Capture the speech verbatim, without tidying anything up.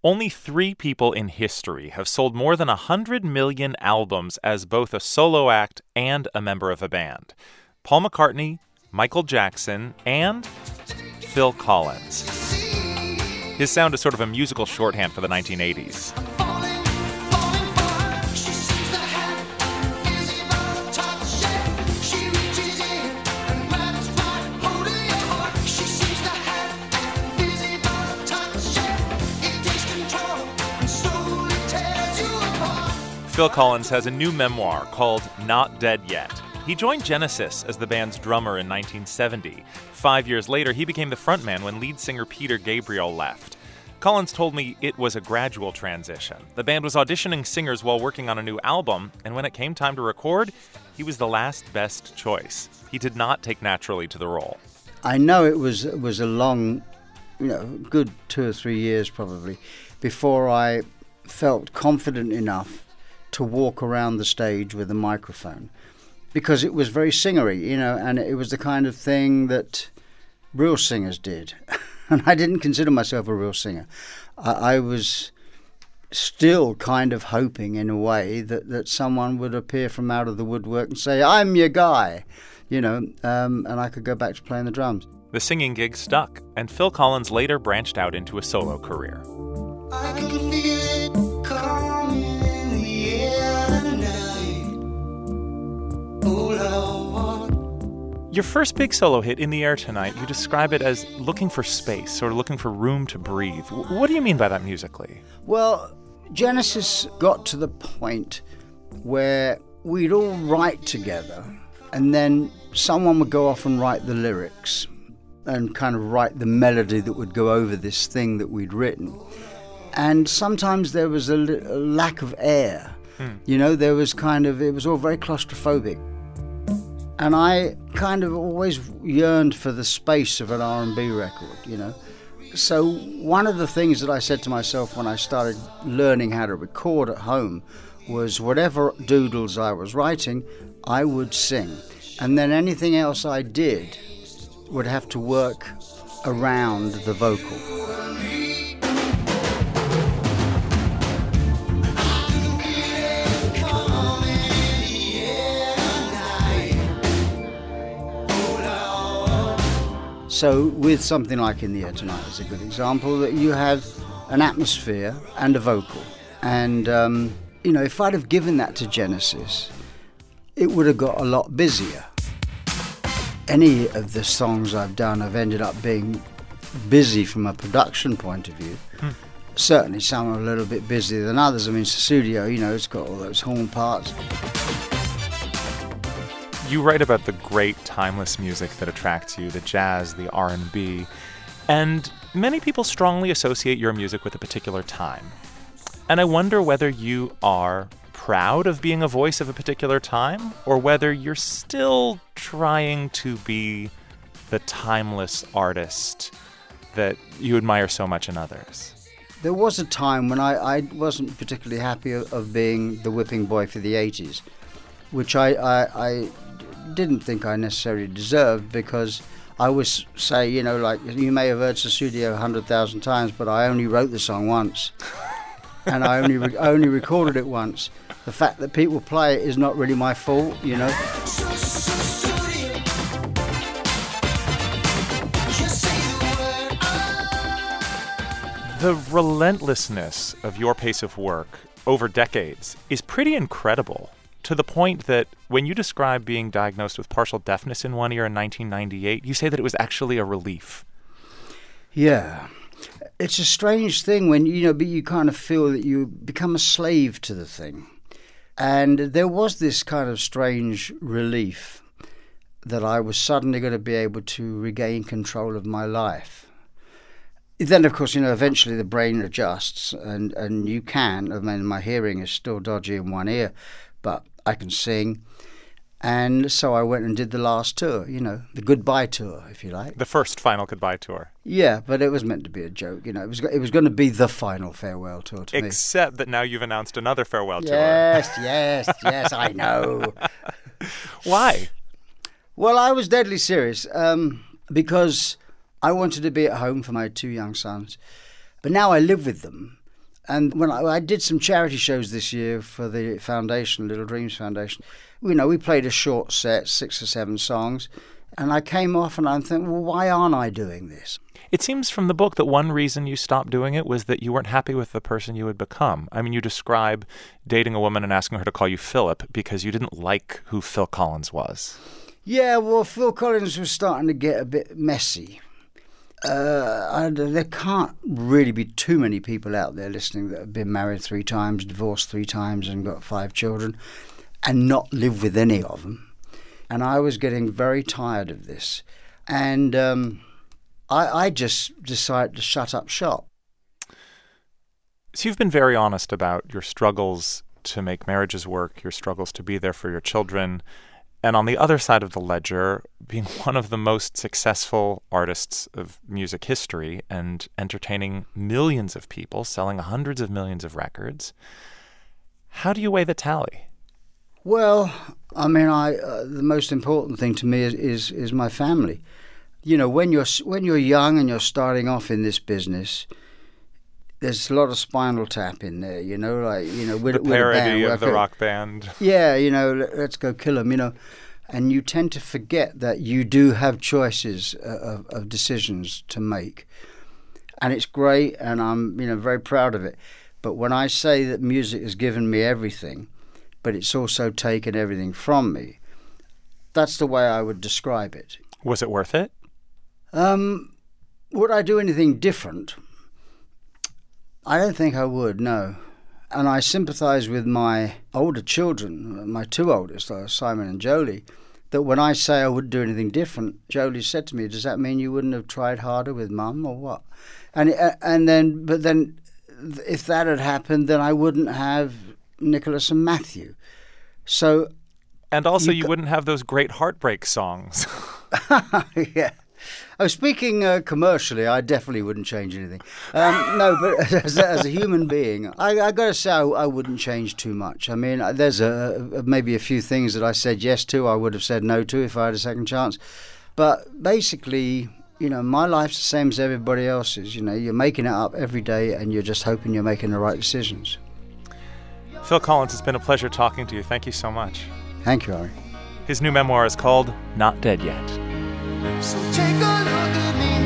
Only three people in history have sold more than one hundred million albums as both a solo act and a member of a band. Paul McCartney, Michael Jackson, and Phil Collins. His sound is sort of a musical shorthand for the nineteen eighties. Phil Collins has a new memoir called Not Dead Yet. He joined Genesis as the band's drummer in nineteen seventy. Five years later, he became the frontman when lead singer Peter Gabriel left. Collins told me it was a gradual transition. The band was auditioning singers while working on a new album, and when it came time to record, he was the last best choice. He did not take naturally to the role. I know it was it was a long, you know, good two or three years probably, before I felt confident enough to walk around the stage with a microphone, because it was very singery, you know, and it was the kind of thing that real singers did. And I didn't consider myself a real singer. I, I was still kind of hoping, in a way, that, that someone would appear from out of the woodwork and say, "I'm your guy," you know, um, and I could go back to playing the drums. The singing gig stuck, and Phil Collins later branched out into a solo career. I can feel it coming in the air tonight. All I want. Your first big solo hit, In the Air Tonight, you describe it as looking for space, or looking for room to breathe. What do you mean by that musically? Well, Genesis got to the point where we'd all write together, and then someone would go off and write the lyrics and kind of write the melody that would go over this thing that we'd written. And sometimes there was a, li- a lack of air. Hmm. You know, there was kind of, it was all very claustrophobic. And I kind of always yearned for the space of an R and B record, you know. So one of the things that I said to myself when I started learning how to record at home was whatever doodles I was writing, I would sing. And then anything else I did would have to work around the vocal. So with something like In the Air Tonight is a good example, that you have an atmosphere and a vocal. And, um, you know, if I'd have given that to Genesis, it would have got a lot busier. Any of the songs I've done have ended up being busy from a production point of view. Hmm. Certainly some are a little bit busier than others. I mean, Sussudio, you know, it's got all those horn parts. You write about the great timeless music that attracts you, the jazz, the R and B, and many people strongly associate your music with a particular time. And I wonder whether you are proud of being a voice of a particular time, or whether you're still trying to be the timeless artist that you admire so much in others. There was a time when I, I wasn't particularly happy of, of being the whipping boy for the eighties, which I, I, I didn't think I necessarily deserved, because I was, say, you know, like, you may have heard Sussudio a hundred thousand times, but I only wrote the song once. And I only re- only recorded it once. The fact that people play it is not really my fault, you know. The relentlessness of your pace of work over decades is pretty incredible, to the point that when you describe being diagnosed with partial deafness in one ear in nineteen ninety-eight, you say that it was actually a relief. Yeah. It's a strange thing when, you know, but you kind of feel that you become a slave to the thing. And there was this kind of strange relief that I was suddenly going to be able to regain control of my life. Then, of course, you know, eventually the brain adjusts, and, and you can. I mean, my hearing is still dodgy in one ear, but I can sing. And so I went and did the last tour, you know, the goodbye tour, if you like. The first final goodbye tour. Yeah, but it was meant to be a joke, you know. It was it was going to be the final farewell tour to Except me. Except that now you've announced another farewell yes, tour. Yes, yes, yes, I know. Why? Well, I was deadly serious, um, because I wanted to be at home for my two young sons. But now I live with them, And when I, I did some charity shows this year for the foundation, Little Dreams Foundation, you know, we played a short set, six or seven songs, and I came off and I'm thinking, well, why aren't I doing this? It seems from the book that one reason you stopped doing it was that you weren't happy with the person you had become. I mean, you describe dating a woman and asking her to call you Philip because you didn't like who Phil Collins was. Yeah, well, Phil Collins was starting to get a bit messy. Uh, I, there can't really be too many people out there listening that have been married three times, divorced three times, and got five children, and not live with any of them. And I was getting very tired of this. And um, I, I just decided to shut up shop. So you've been very honest about your struggles to make marriages work, your struggles to be there for your children, and on the other side of the ledger, being one of the most successful artists of music history and entertaining millions of people, selling hundreds of millions of records. How do you weigh the tally? Well, I mean, I uh, the most important thing to me is, is is my family. You know, when you're when you're young and you're starting off in this business, there's a lot of Spinal Tap in there. You know, like you know, with, the with parody a band, of the rock band. Yeah, you know, let, let's go kill 'em. You know, and you tend to forget that you do have choices uh, of, of decisions to make, and it's great, and I'm you know very proud of it. But when I say that music has given me everything, but it's also taken everything from me, that's the way I would describe it. Was it worth it? Um, would I do anything different? I don't think I would, no. And I sympathise with my older children, my two oldest, Simon and Jolie, that when I say I wouldn't do anything different, Jolie said to me, does that mean you wouldn't have tried harder with Mum or what? And and then, but then, if that had happened, then I wouldn't have Nicholas and Matthew. So, and also you, you c- wouldn't have those great heartbreak songs. Yeah. Oh, speaking uh, commercially, I definitely wouldn't change anything. Um, no, but as, as a human being, I, I got to say I, I wouldn't change too much. I mean, there's a, a maybe a few things that I said yes to, I would have said no to if I had a second chance. But basically, you know, my life's the same as everybody else's. You know, you're making it up every day, and you're just hoping you're making the right decisions. Phil Collins, it's been a pleasure talking to you. Thank you so much. Thank you, Ari. His new memoir is called Not Dead Yet. So take a look at me